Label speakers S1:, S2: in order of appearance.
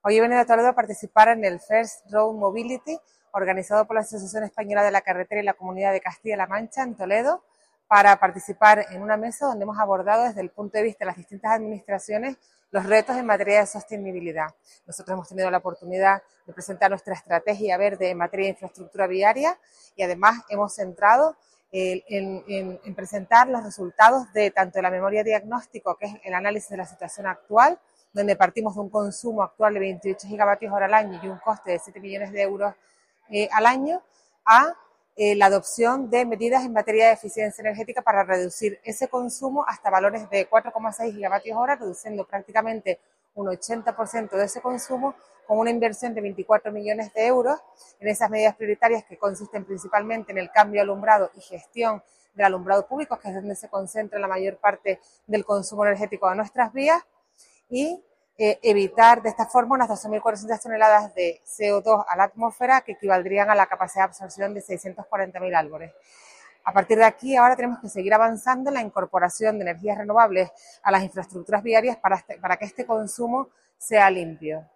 S1: Hoy he venido a Toledo a participar en el First Road Mobility, organizado por la Asociación Española de la Carretera y la Comunidad de Castilla-La Mancha en Toledo, para participar en una mesa donde hemos abordado desde el punto de vista de las distintas administraciones los retos en materia de sostenibilidad. Nosotros hemos tenido la oportunidad de presentar nuestra estrategia verde en materia de infraestructura viaria y además hemos centrado en presentar los resultados de tanto la memoria diagnóstico, que es el análisis de la situación actual, donde partimos de un consumo actual de 28 gigavatios hora al año y un coste de 7 millones de euros al año, a la adopción de medidas en materia de eficiencia energética para reducir ese consumo hasta valores de 4,6 gigavatios hora, reduciendo prácticamente un 80% de ese consumo con una inversión de 24 millones de euros en esas medidas prioritarias que consisten principalmente en el cambio de alumbrado y gestión del alumbrado público, que es donde se concentra la mayor parte del consumo energético de nuestras vías, y evitar de esta forma unas 12.400 toneladas de CO2 a la atmósfera, que equivaldrían a la capacidad de absorción de 640.000 árboles. A partir de aquí, ahora tenemos que seguir avanzando en la incorporación de energías renovables a las infraestructuras viarias para que este consumo sea limpio.